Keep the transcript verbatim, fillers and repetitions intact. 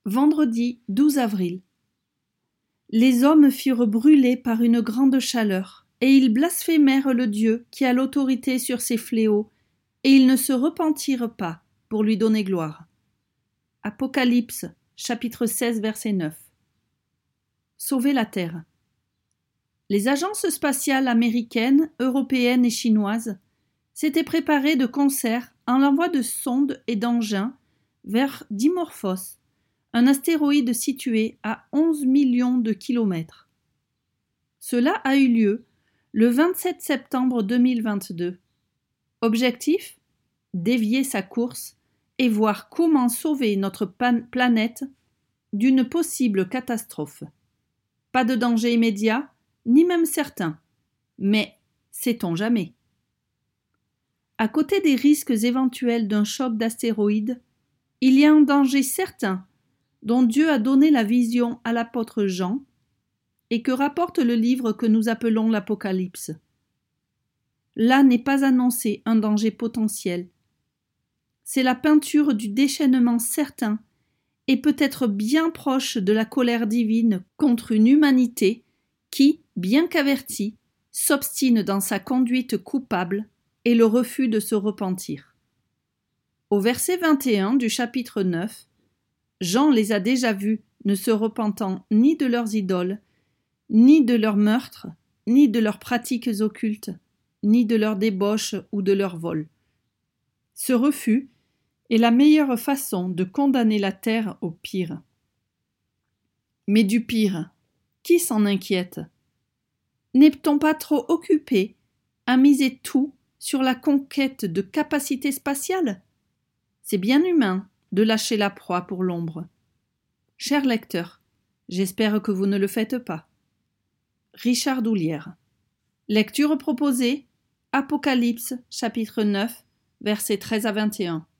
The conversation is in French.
Vendredi douze avril. Les hommes furent brûlés par une grande chaleur, et ils blasphémèrent le Dieu qui a l'autorité sur ces fléaux, et ils ne se repentirent pas pour lui donner gloire. Apocalypse, chapitre seize, verset neuf. Sauver la Terre. Les agences spatiales américaines, européennes et chinoises s'étaient préparées de concert en l'envoi de sondes et d'engins vers Dimorphos, un astéroïde situé à onze millions de kilomètres. Cela a eu lieu le vingt-sept septembre deux mille vingt-deux. Objectif ? Dévier sa course et voir comment sauver notre pan- planète d'une possible catastrophe. Pas de danger immédiat, ni même certain, mais sait-on jamais. À côté des risques éventuels d'un choc d'astéroïde, il y a un danger certain dont Dieu a donné la vision à l'apôtre Jean et que rapporte le livre que nous appelons l'Apocalypse. Là n'est pas annoncé un danger potentiel. C'est la peinture du déchaînement certain et peut-être bien proche de la colère divine contre une humanité qui, bien qu'avertie, s'obstine dans sa conduite coupable et le refus de se repentir. Au verset vingt et un du chapitre neuf, Jean les a déjà vus ne se repentant ni de leurs idoles, ni de leurs meurtres, ni de leurs pratiques occultes, ni de leurs débauches ou de leurs vols. Ce refus est la meilleure façon de condamner la terre au pire. Mais du pire, qui s'en inquiète ? N'est-on pas trop occupé à miser tout sur la conquête de capacités spatiales ? C'est bien humain de lâcher la proie pour l'ombre. Chers lecteurs, j'espère que vous ne le faites pas. Richard Doulière. Lecture proposée, Apocalypse, chapitre neuf, versets treize à vingt et un.